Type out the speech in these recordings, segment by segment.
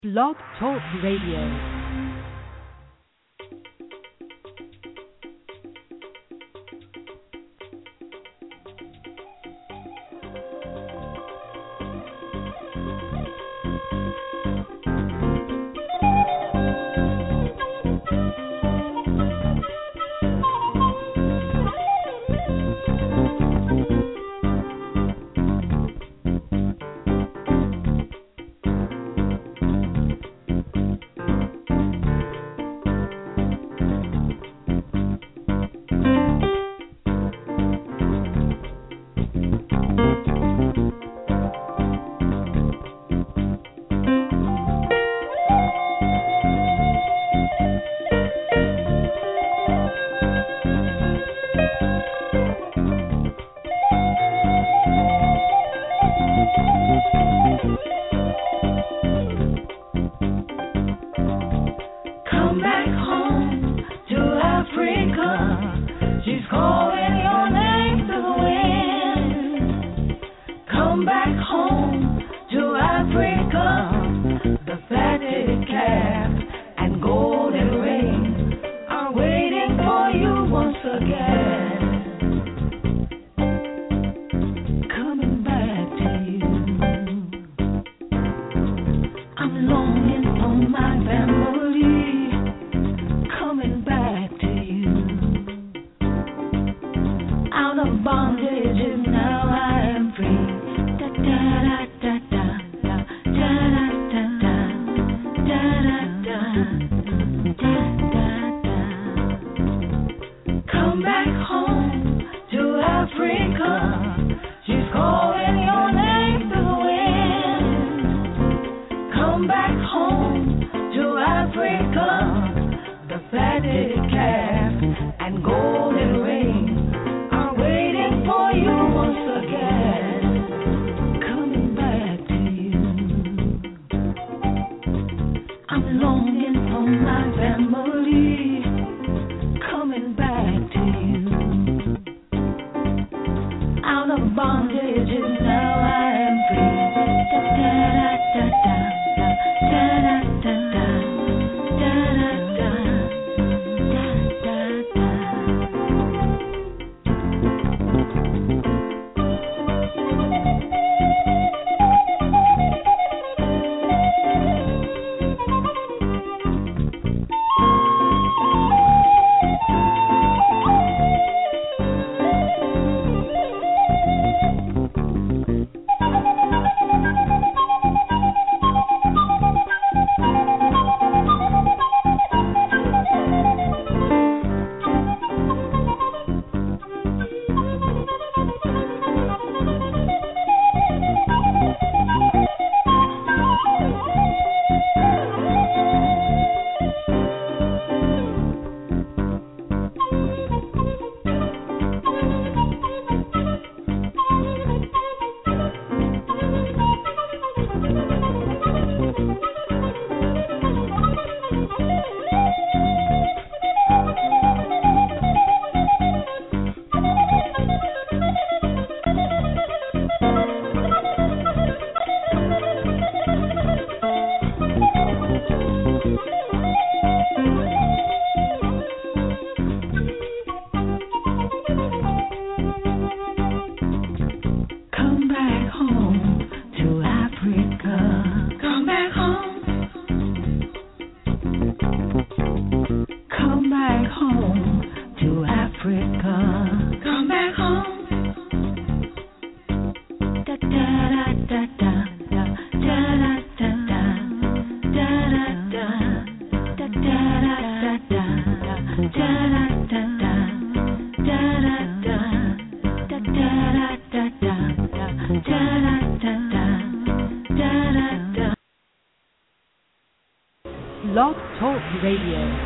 Blog Talk Radio. Blog Talk Radio.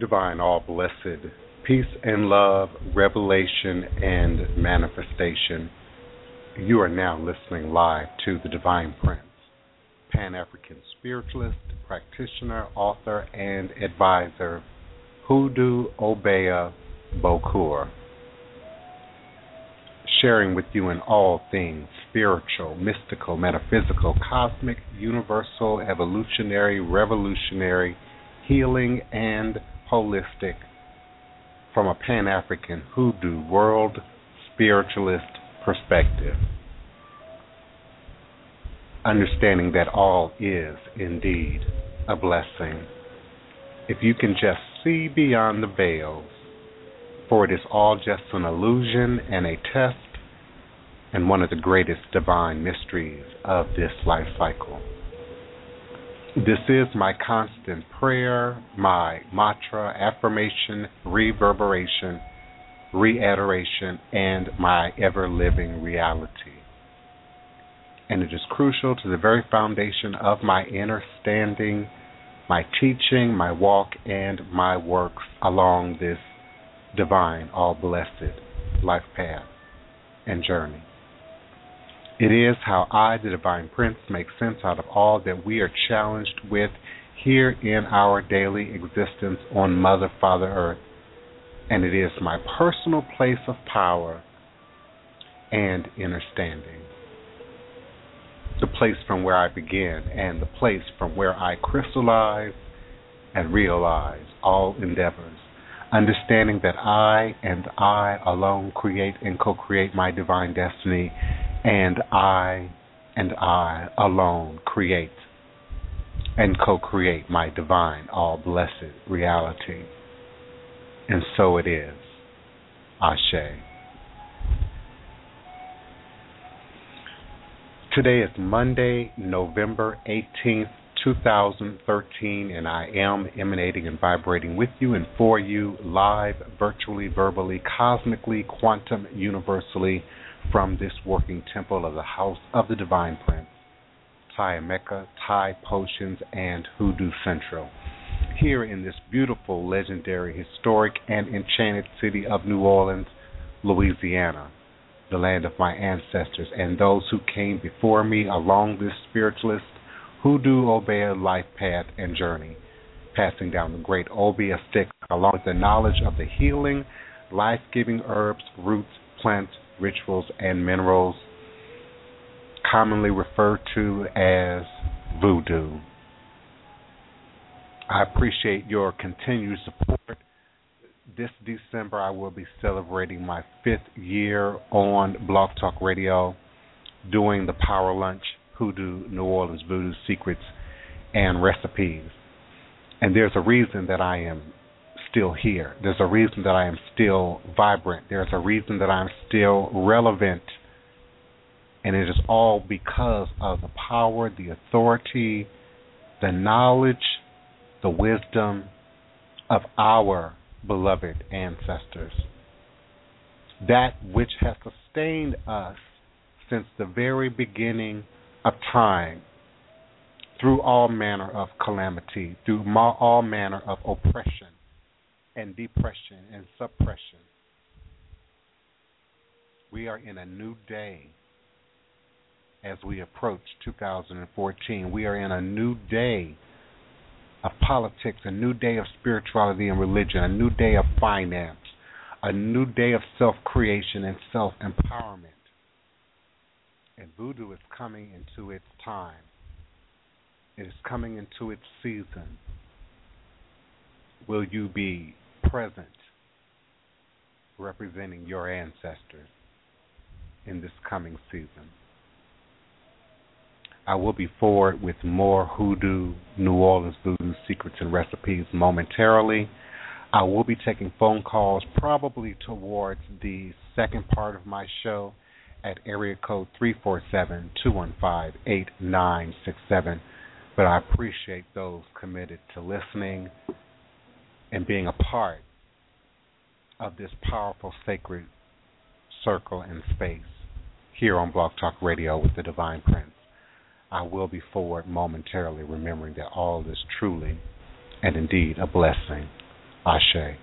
Divine, all blessed, peace and love, revelation and manifestation. You are now listening live to the Divine Prince, Pan-African spiritualist, practitioner, author, and advisor, Hoodoo Obeah Bokur, sharing with you in all things spiritual, mystical, metaphysical, cosmic, universal, evolutionary, revolutionary, healing, and holistic from a Pan-African Hoodoo world spiritualist perspective. Understanding that all is indeed a blessing. If you can just see beyond the veils, for it is all just an illusion and a test and one of the greatest divine mysteries of this life cycle. This is my constant prayer, my mantra, affirmation, reverberation, reiteration, and my ever-living reality. And it is crucial to the very foundation of my inner standing, my teaching, my walk, and my works along this divine, all-blessed life path and journey. It is how I, the Divine Prince, make sense out of all that we are challenged with here in our daily existence on Mother, Father Earth. And it is my personal place of power and understanding. The place from where I begin and the place from where I crystallize and realize all endeavors. Understanding that I and I alone create and co-create my divine destiny, and I alone create and co-create my divine, all-blessed reality. And so it is. Ashe. Today is Monday, November 18th, 2013, and I am emanating and vibrating with you and for you live, virtually, verbally, cosmically, quantum, universally from this working temple of the House of the Divine Prince, Tiameka, Thai Potions, and Hoodoo Central, here in this beautiful, legendary, historic, and enchanted city of New Orleans, Louisiana, the land of my ancestors and those who came before me along this spiritualist Hoodoo Obeah life path and journey, passing down the great Obeah stick along with the knowledge of the healing, life-giving herbs, roots, plants, rituals, and minerals, commonly referred to as voodoo. I appreciate your continued support. This December, I will be celebrating my 5th year on Blog Talk Radio, doing the Power Lunch, Hoodoo New Orleans Voodoo Secrets and Recipes. And there's a reason that I am still here. There's a reason that I am still vibrant. There's a reason that I'm still relevant. And it is all because of the power, the authority, the knowledge, the wisdom of our beloved ancestors. That which has sustained us since the very beginning of time, through all manner of calamity, through all manner of oppression and depression and suppression. We are in a new day as we approach 2014. We are in a new day of politics, a new day of spirituality and religion, a new day of finance, a new day of self-creation and self-empowerment. And voodoo is coming into its time. It is coming into its season. Will you be present, representing your ancestors in this coming season? I will be forward with more Hoodoo New Orleans Voodoo Secrets and Recipes momentarily. I will be taking phone calls probably towards the second part of my show at area code 347-215-8967. But I appreciate those committed to listening and being a part of this powerful sacred circle and space here on Blog Talk Radio with the Divine Prince. I will be forward momentarily, remembering that all is truly and indeed a blessing. Ashe.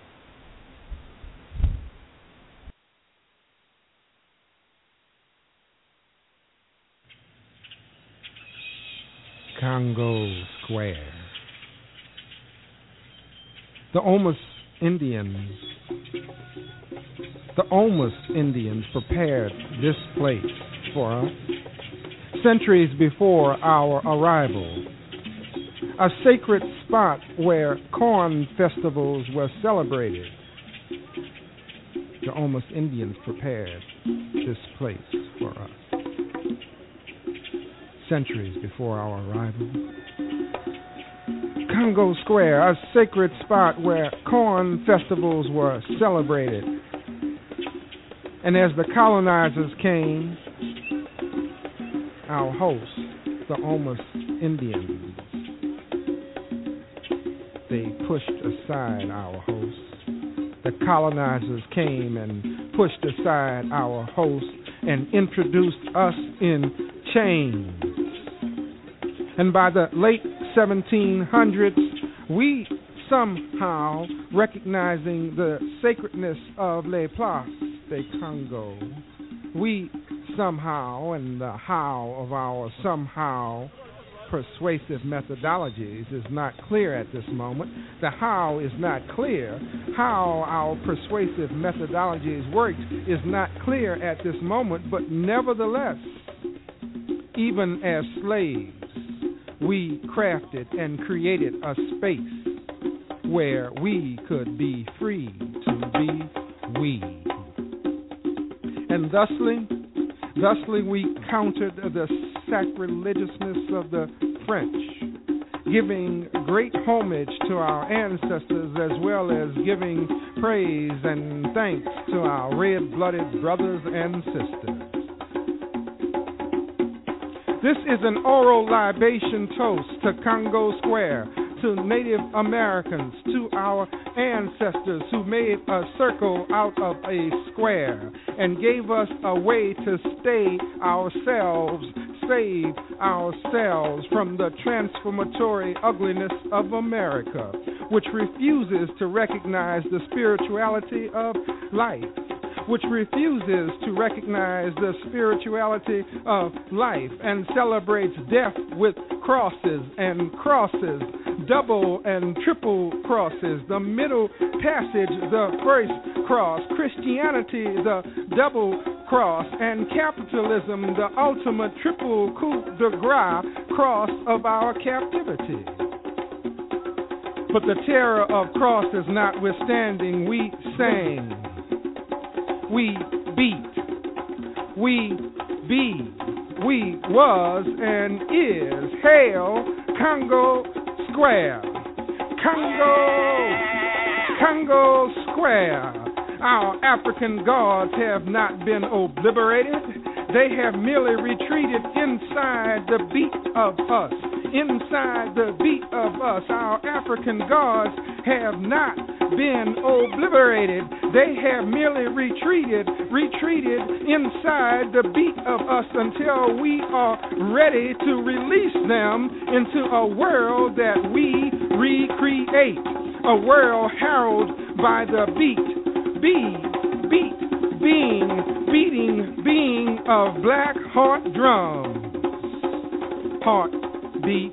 Congo Square. The Omas Indians prepared this place for us centuries before our arrival. A sacred spot where corn festivals were celebrated. The Omas Indians prepared this place for us centuries before our arrival. Congo Square, a sacred spot where corn festivals were celebrated. And as the colonizers came, our hosts, the Omas Indians, they pushed aside our hosts. The colonizers came and pushed aside our hosts and introduced us in chains. And by the late 1700s, we somehow, recognizing the sacredness of Les Places de Congo, we somehow, and the how of our somehow persuasive methodologies is not clear at this moment. The how is not clear. How our persuasive methodologies worked is not clear at this moment, but nevertheless, even as slaves, we crafted and created a space where we could be free to be we. And thusly we countered the sacrilegiousness of the French, giving great homage to our ancestors as well as giving praise and thanks to our red-blooded brothers and sisters. This is an oral libation toast to Congo Square, to Native Americans, to our ancestors who made a circle out of a square and gave us a way to save ourselves from the transformatory ugliness of America, which refuses to recognize the spirituality of life, which refuses to recognize the spirituality of life and celebrates death with crosses and crosses, double and triple crosses, the middle passage, the first cross, Christianity, the double cross, and capitalism, the ultimate triple coup de grace cross of our captivity. But the terror of crosses notwithstanding, we sang, we beat, we be, we was and is. Hail Congo Square, Congo Square. Our African gods have not been obliterated. They have merely retreated inside the beat of us. Inside the beat of us, our African gods have not been obliterated. They have merely retreated inside the beat of us until we are ready to release them into a world that we recreate. A world heralded by the beating of black heart drums. Heart beat,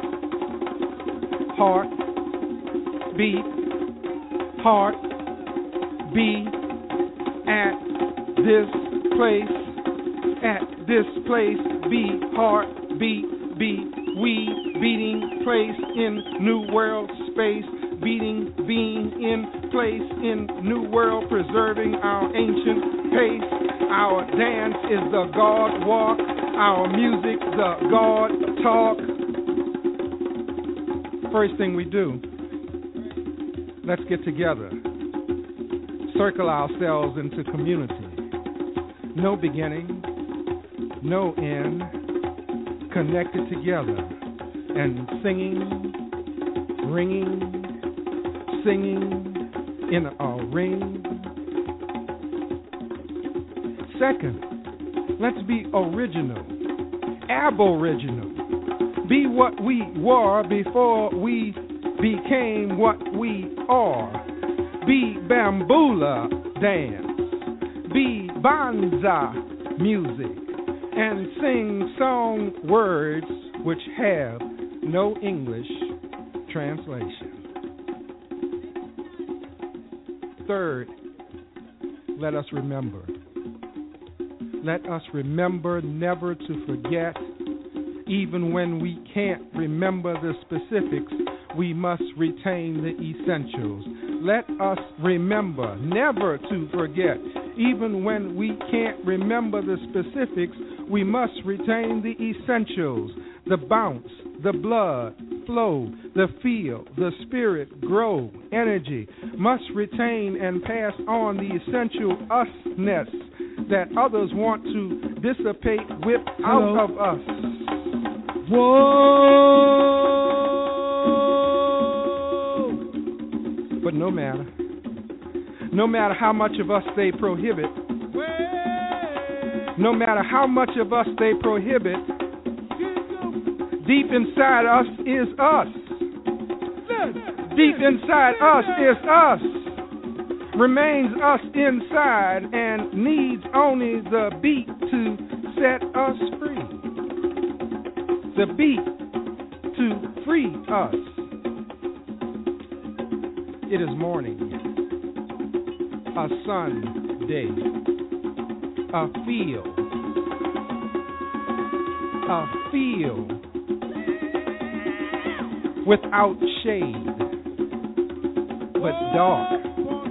heart beat, heart beat at this place, be heart beat, we beating place in new world space, being in place in new world, preserving our ancient pace. Our dance is the God walk, our music the God talk. First thing we do, let's get together, circle ourselves into community. No beginning, no end, connected together and singing, ringing, singing in a ring. Second, let's be original, aboriginal. Be what we were before we became what we are. be bambula dance, be banza music, and sing song words which have no English translation. Third, let us remember. Let us remember never to forget. Even when we can't remember the specifics, we must retain the essentials. Let us remember never to forget. Even when we can't remember the specifics, we must retain the essentials. The bounce, the blood flow, the feel, the spirit grow, energy must retain and pass on the essential usness that others want to dissipate, whip out of us. Whoa! But no matter how much of us they prohibit, no matter how much of us they prohibit, deep inside us is us. Deep inside us is us. Remains us inside and needs only the beat to set us free. The beat to free us. It is morning, a Sunday, a field without shade, but dark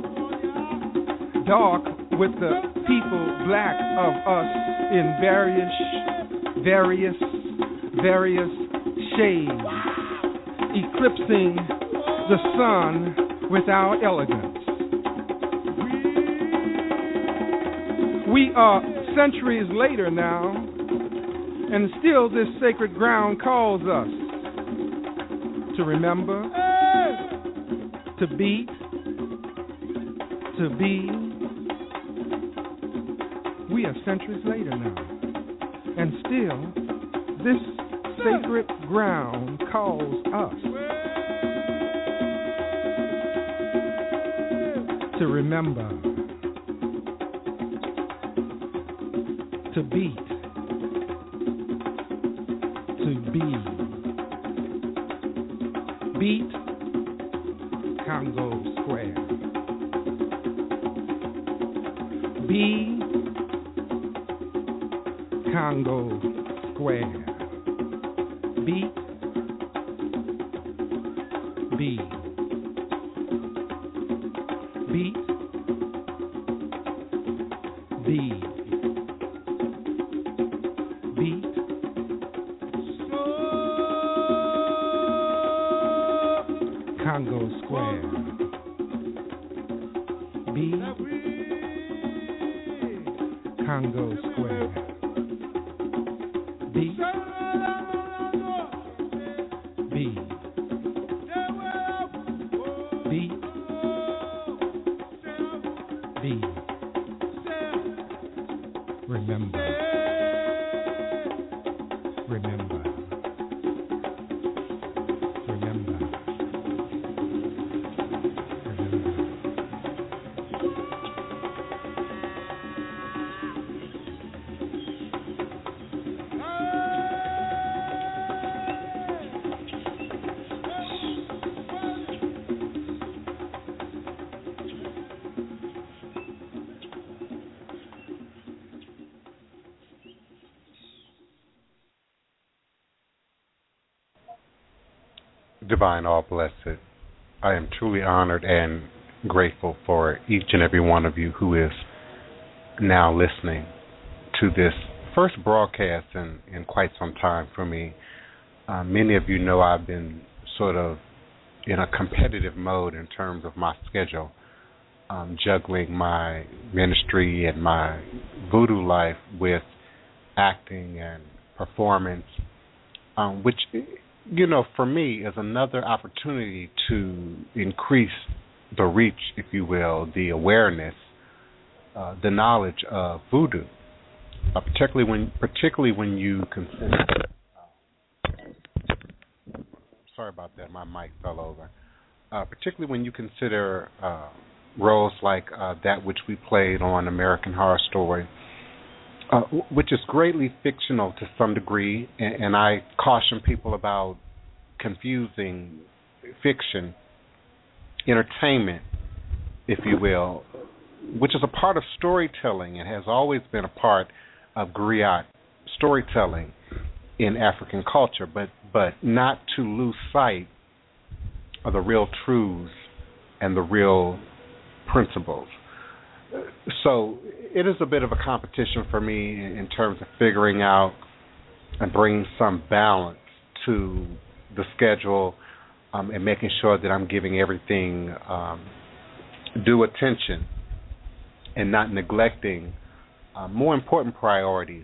with the people black of us in various shades, eclipsing the sun with our elegance. We are centuries later now, and still this sacred ground calls us to remember, to beat, to be. We are centuries later now, and still this sacred ground calls us to remember, to beat, to be. Beat Congo Square. Be Congo Square. Beat, be. Beat, be. Beat, Congo Square. Be Congo Square. Be remember. Divine All Blessed, I am truly honored and grateful for each and every one of you who is now listening to this first broadcast in quite some time for me. Many of you know I've been sort of in a competitive mode in terms of my schedule, juggling my ministry and my voodoo life with acting and performance, which, for me is another opportunity to increase the reach, if you will, the awareness, the knowledge of voodoo, particularly when you consider. Sorry about that, my mic fell over. Particularly when you consider roles like that which we played on American Horror Story, which is greatly fictional to some degree, and I caution people about confusing fiction, entertainment, if you will, which is a part of storytelling. It has always been a part of griot storytelling in African culture, but not to lose sight of the real truths and the real principles. So it is a bit of a competition for me in terms of figuring out and bringing some balance to the schedule, and making sure that I'm giving everything due attention and not neglecting more important priorities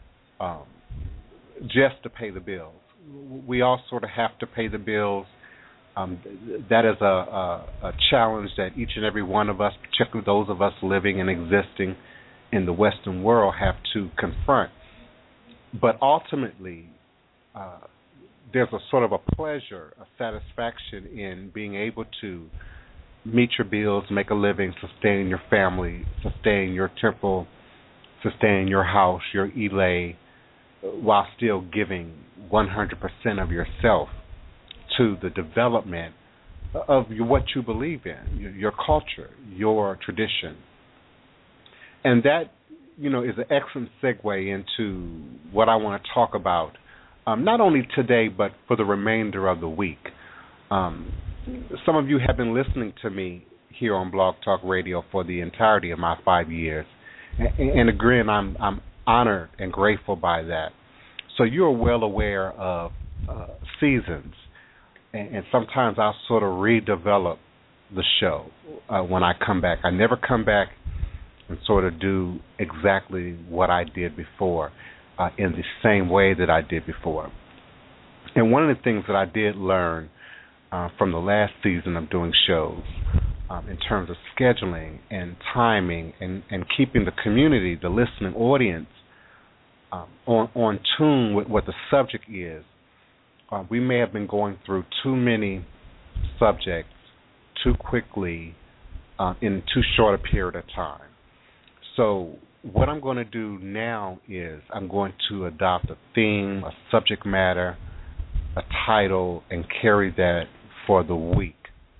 just to pay the bills. We all sort of have to pay the bills. That is a challenge that each and every one of us, particularly those of us living and existing in the Western world, have to confront. But ultimately, there's a sort of a pleasure, a satisfaction in being able to meet your bills, make a living, sustain your family, sustain your temple, sustain your house, your elay, while still giving 100% of yourself to the development of what you believe in, your culture, your tradition. And that, is an excellent segue into what I want to talk about, not only today, but for the remainder of the week. Some of you have been listening to me here on Blog Talk Radio for the entirety of my 5 years. And again, I'm honored and grateful by that. So you're well aware of seasons. And sometimes I'll sort of redevelop the show when I come back. I never come back and sort of do exactly what I did before in the same way that I did before. And one of the things that I did learn from the last season of doing shows in terms of scheduling and timing and keeping the community, the listening audience, on tune with what the subject is, we may have been going through too many subjects too quickly in too short a period of time. So what I'm going to do now is I'm going to adopt a theme, a subject matter, a title, and carry that for the week.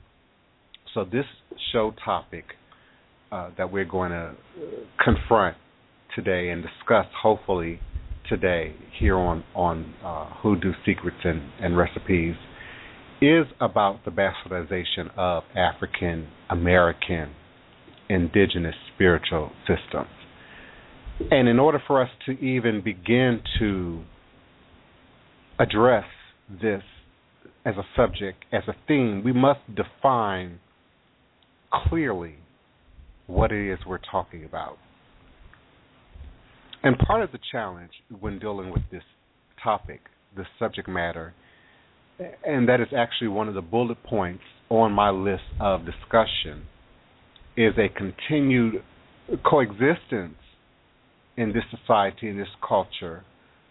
So this show topic that we're going to confront today and discuss, hopefully, today here on Hoodoo Secrets and Recipes is about the bastardization of African American indigenous spiritual systems. And in order for us to even begin to address this as a subject, as a theme, we must define clearly what it is we're talking about. And part of the challenge when dealing with this topic, this subject matter, and that is actually one of the bullet points on my list of discussion, is a continued coexistence in this society, in this culture,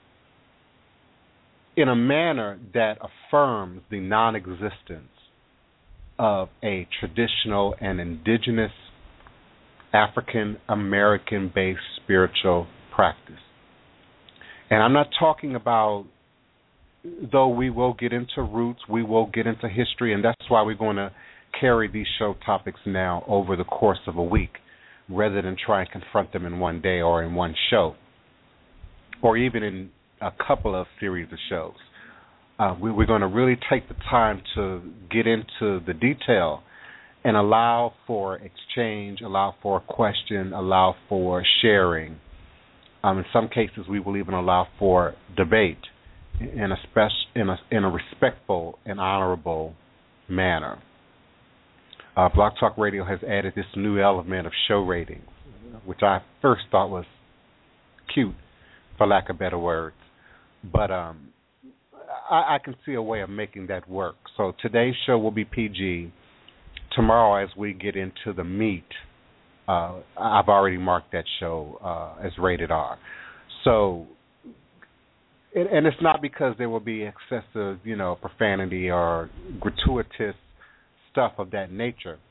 in a manner that affirms the non-existence of a traditional and indigenous African American-based spiritual practice. And I'm not talking about, though we will get into roots, we will get into history, and that's why we're going to carry these show topics now over the course of a week, rather than try and confront them in one day or in one show, or even in a couple of series of shows. We're going to really take the time to get into the detail and allow for exchange, allow for a question, allow for sharing. In some cases, we will even allow for debate in a respectful and honorable manner. Blog Talk Radio has added this new element of show ratings, which I first thought was cute, for lack of better words. But I can see a way of making that work. So today's show will be PG. Tomorrow, as we get into the meat, I've already marked that show as rated R. So, and it's not because there will be excessive, profanity or gratuitous stuff of that nature.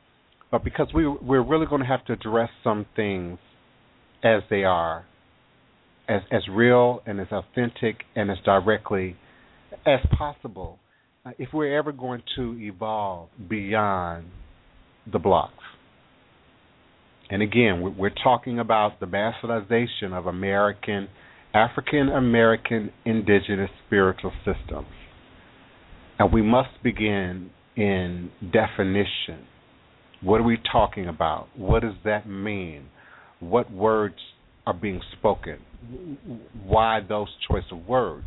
but because we're really going to have to address some things as they are, as real and as authentic and as directly as possible, if we're ever going to evolve beyond the blocks. And again, we're talking about the bastardization of African American indigenous spiritual systems. And we must begin in definition. What are we talking about? What does that mean? What words are being spoken? Why those choice of words?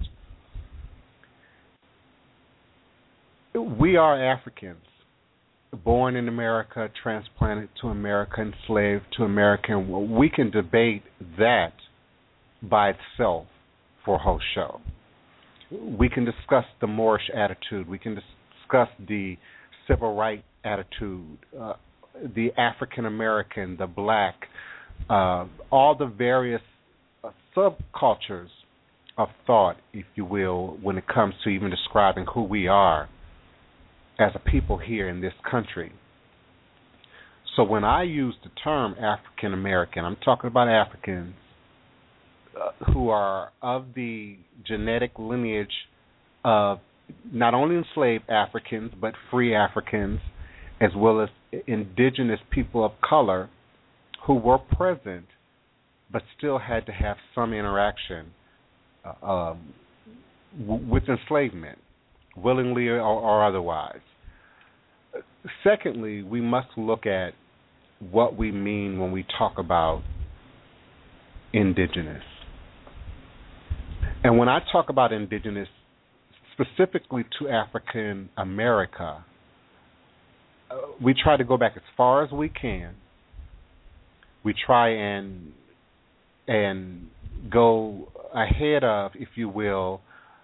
We are Africans, born in America, transplanted to America, enslaved to America. And we can debate that by itself for a whole show. We can discuss the Moorish attitude. We can discuss the civil rights attitude, the African American, the black, all the various subcultures of thought, if you will, when it comes to even describing who we are as a people here in this country. So when I use the term African American, I'm talking about Africans who are of the genetic lineage of not only enslaved Africans, but free Africans, as well as indigenous people of color who were present but still had to have some interaction with enslavement, willingly or otherwise. Secondly, we must look at what we mean when we talk about indigenous. And when I talk about indigenous, specifically to African America, we try to go back as far as we can. We try and go ahead of, if you will,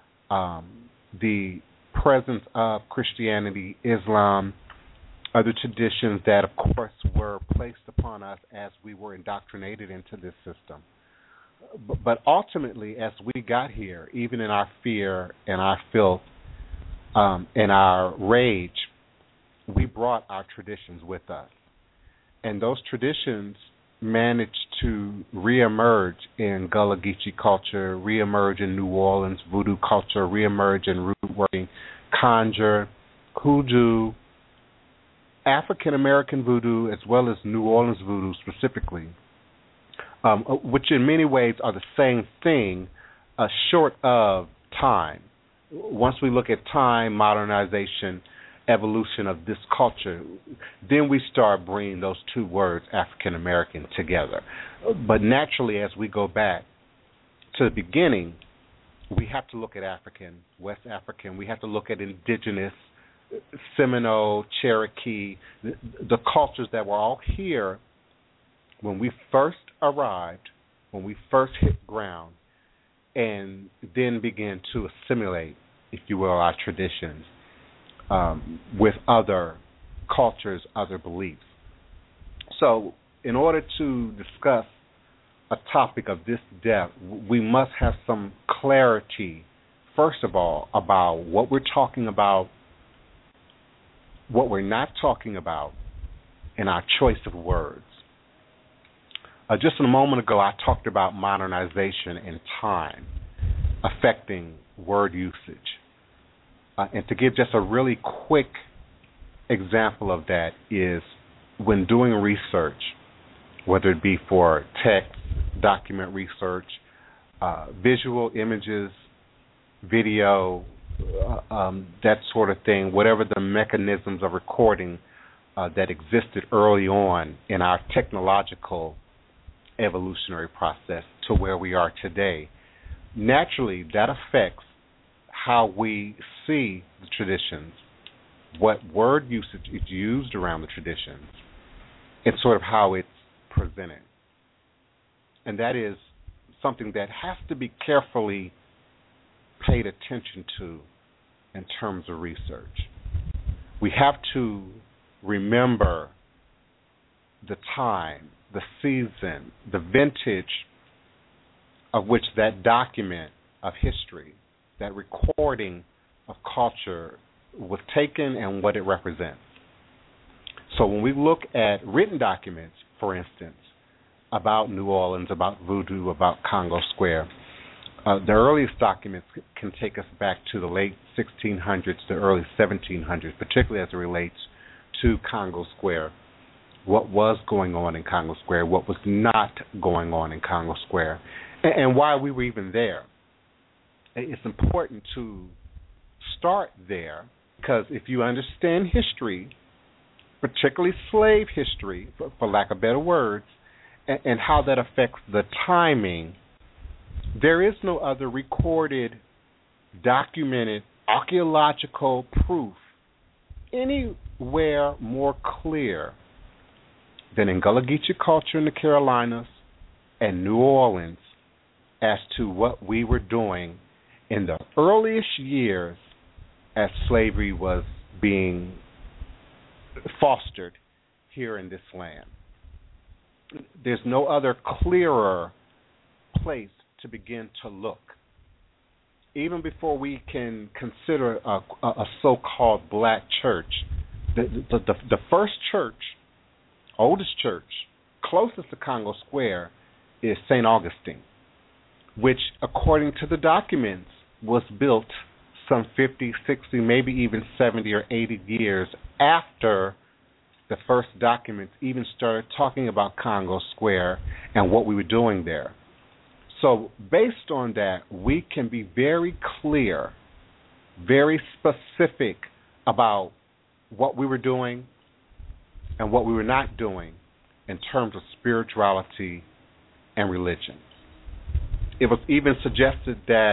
the presence of Christianity, Islam, other traditions that, of course, were placed upon us as we were indoctrinated into this system. But ultimately, as we got here, even in our fear and our filth and our rage, we brought our traditions with us. And those traditions managed to reemerge in Gullah Geechee culture, reemerge in New Orleans voodoo culture, reemerge in root working, conjure, hoodoo, African American voodoo, as well as New Orleans voodoo specifically, which in many ways are the same thing, short of time. Once we look at time, modernization, evolution of this culture, then we start bringing those two words, African American, together. But naturally, as we go back to the beginning, we have to look at African, West African, we have to look at indigenous, Seminole, Cherokee, the cultures that were all here when we first arrived, when we first hit ground, and then began to assimilate, if you will, our traditions with other cultures, other beliefs. So in order to discuss a topic of this depth, we must have some clarity, first of all, about what we're talking about, what we're not talking about, and our choice of words. Just a moment ago, I talked about modernization and time affecting word usage. And to give just a really quick example of that is when doing research, whether it be for text, document research, visual images, video, that sort of thing, whatever the mechanisms of recording that existed early on in our technological evolutionary process to where we are today, naturally that affects how we see the traditions, what word usage is used around the traditions, and sort of how it's presented. And that is something that has to be carefully paid attention to in terms of research. We have to remember the time, the season, the vintage of which that document of history, that recording of culture was taken and what it represents. So when we look at written documents, for instance, about New Orleans, about voodoo, about Congo Square, the earliest documents can take us back to the late 1600s to early 1700s, particularly as it relates to Congo Square. What was going on in Congo Square, what was not going on in Congo Square, and why we were even there. It's important to start there because if you understand history, particularly slave history, for lack of better words, and how that affects the timing, there is no other recorded, documented, archaeological proof anywhere more clear than in Gullah Geechee culture in the Carolinas and New Orleans as to what we were doing in the earliest years as slavery was being fostered here in this land. There's no other clearer place to begin to look. Even before we can consider a so-called black church, the first church, oldest church, closest to Congo Square is St. Augustine, which, according to the documents, was built some 50, 60, maybe even 70 or 80 years after the first documents even started talking about Congo Square and what we were doing there. So based on that, we can be very clear, very specific about what we were doing and what we were not doing in terms of spirituality and religion. It was even suggested that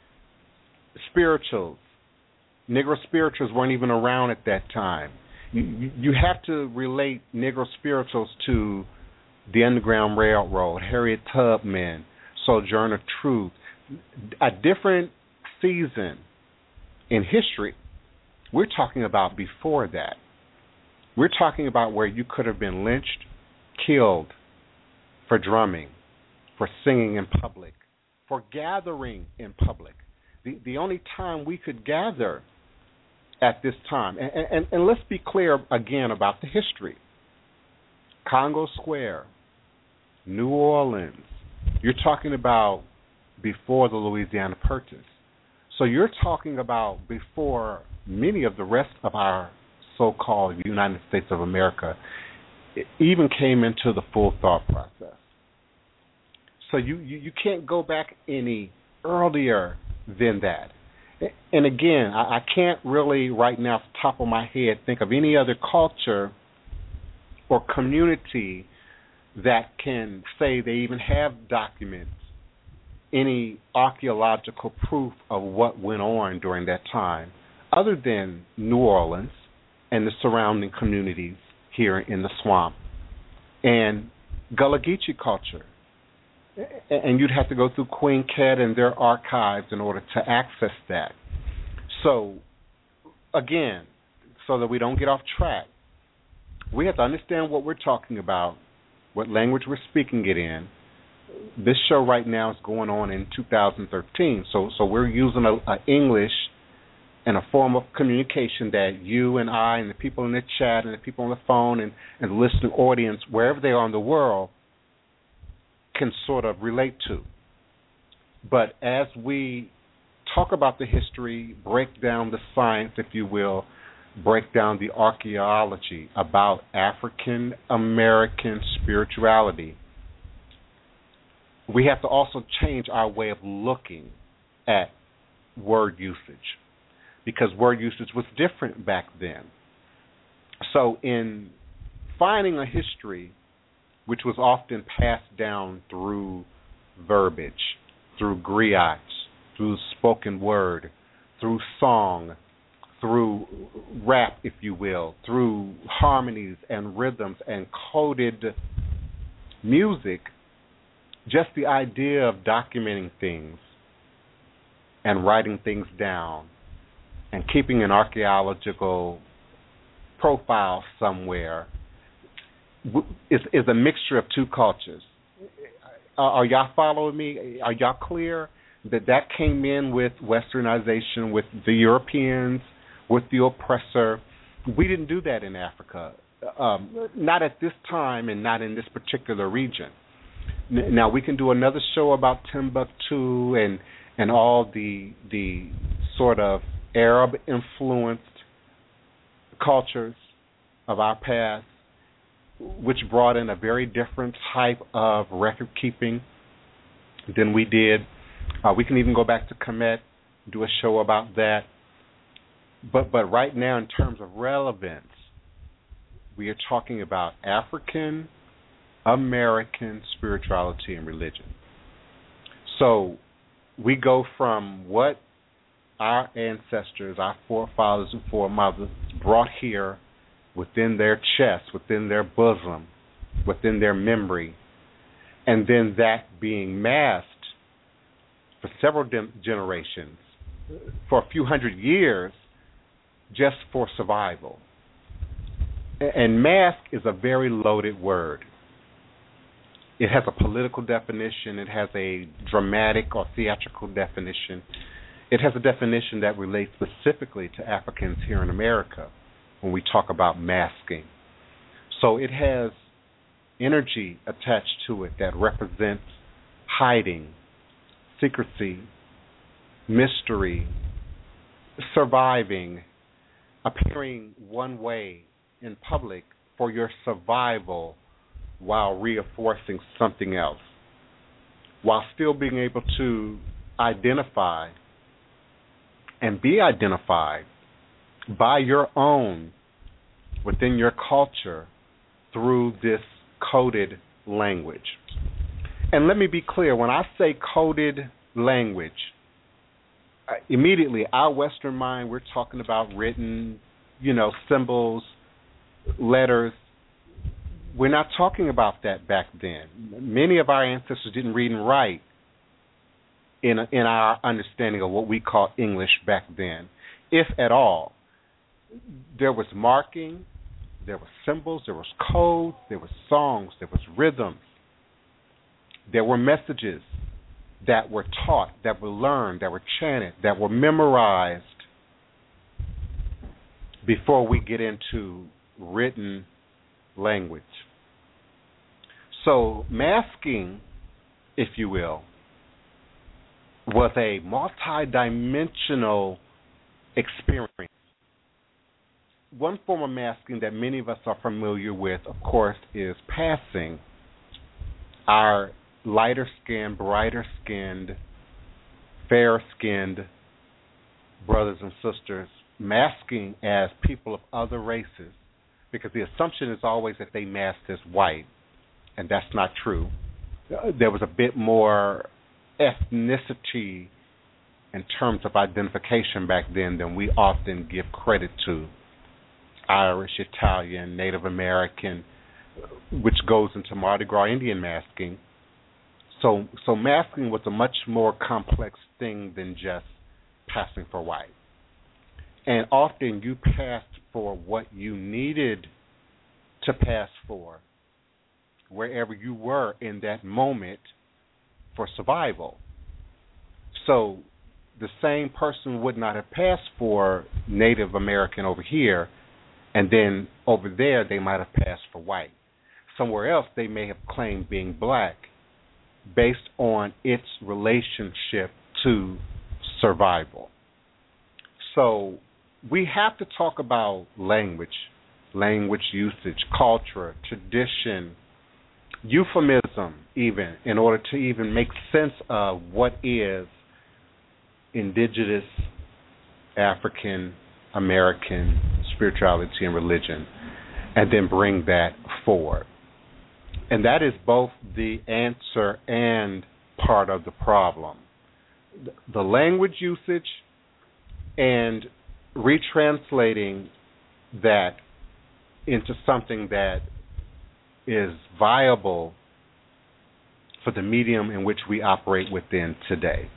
spirituals, Negro spirituals weren't even around at that time. You have to relate Negro spirituals to the Underground Railroad, Harriet Tubman, Sojourner Truth, a different season in history. We're talking about before that. We're talking about where you could have been lynched, killed for drumming, for singing in public, for gathering in public. The only time we could gather at this time, and let's be clear again about the history. Congo Square, New Orleans, you're talking about before the Louisiana Purchase. So you're talking about before many of the rest of our so-called United States of America even came into the full thought process. So you can't go back any earlier than that. And again, I can't really right now off the top of my head think of any other culture or community that can say they even have documents, any archaeological proof of what went on during that time, other than New Orleans and the surrounding communities here in the swamp and Gullah Geechee culture. And you'd have to go through Queen Cat and their archives in order to access that. So, again, so that we don't get off track, we have to understand what we're talking about, what language we're speaking it in. This show right now is going on in 2013, so we're using a English and a form of communication that you and I and the people in the chat and the people on the phone and the listening audience, wherever they are in the world, can sort of relate to. But as we talk about the history, break down the science, if you will, break down the archaeology about African American spirituality, we have to also change our way of looking at word usage, because word usage was different back then. So in finding a history which was often passed down through verbiage, through griots, through spoken word, through song, through rap, if you will, through harmonies and rhythms and coded music, just the idea of documenting things and writing things down and keeping an archaeological profile somewhere is a mixture of two cultures. Are y'all following me? Are y'all clear that came in with westernization, with the Europeans, with the oppressor? We didn't do that in Africa. not at this time and not in this particular region. Now we can do another show about Timbuktu and all the sort of Arab influenced cultures of our past, which brought in a very different type of record keeping than we did. We can even go back to Kemet, do a show about that. But right now, in terms of relevance, we are talking about African American spirituality and religion. So we go from what our ancestors, our forefathers and foremothers brought here within their chest, within their bosom, within their memory, and then that being masked for several generations, for a few hundred years, just for survival. And mask is a very loaded word. It has a political definition. It has a dramatic or theatrical definition. It has a definition that relates specifically to Africans here in America when we talk about masking. So it has energy attached to it that represents hiding, secrecy, mystery, surviving, appearing one way in public for your survival while reinforcing something else, while still being able to identify and be identified by your own within your culture through this coded language. And let me be clear, when I say coded language, immediately our Western mind, we're talking about written, symbols, letters. We're not talking about that back then. Many of our ancestors didn't read and write in our understanding of what we call English back then, if at all. There was marking, there were symbols, there was codes, there were songs, there was rhythms. There were messages that were taught, that were learned, that were chanted, that were memorized before we get into written language. So masking, if you will, was a multi-dimensional experience. One form of masking that many of us are familiar with, of course, is passing our lighter-skinned, brighter-skinned, fair-skinned brothers and sisters, masking as people of other races, because the assumption is always that they masked as white, and that's not true. There was a bit more ethnicity in terms of identification back then than we often give credit to. Irish, Italian, Native American, which goes into Mardi Gras Indian masking. So masking was a much more complex thing than just passing for white. And often you passed for what you needed to pass for, wherever you were in that moment for survival. So the same person would not have passed for Native American over here, and then over there they might have passed for white. Somewhere else they may have claimed being black based on its relationship to survival. So we have to talk about language usage, culture, tradition, euphemism even, in order to even make sense of what is indigenous African American spirituality and religion, and then bring that forward. And that is both the answer and part of the problem. The language usage and retranslating that into something that is viable for the medium in which we operate within today.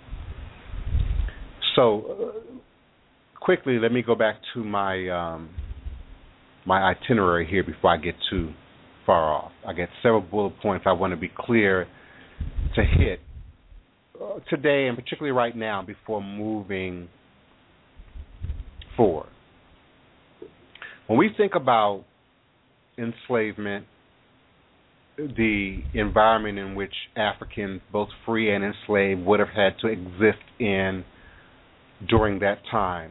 So, quickly, let me go back to my my itinerary here before I get too far off. I got several bullet points I want to be clear to hit today, and particularly right now, before moving forward. When we think about enslavement, the environment in which Africans, both free and enslaved, would have had to exist in during that time,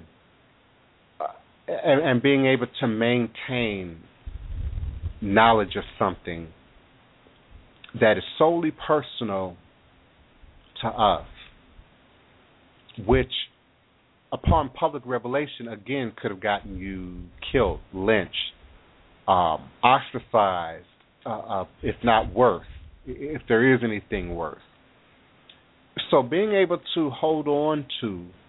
and being able to maintain knowledge of something that is solely personal to us, which upon public revelation again could have gotten you killed, lynched, ostracized, if not worse, if there is anything worse. So being able to hold on to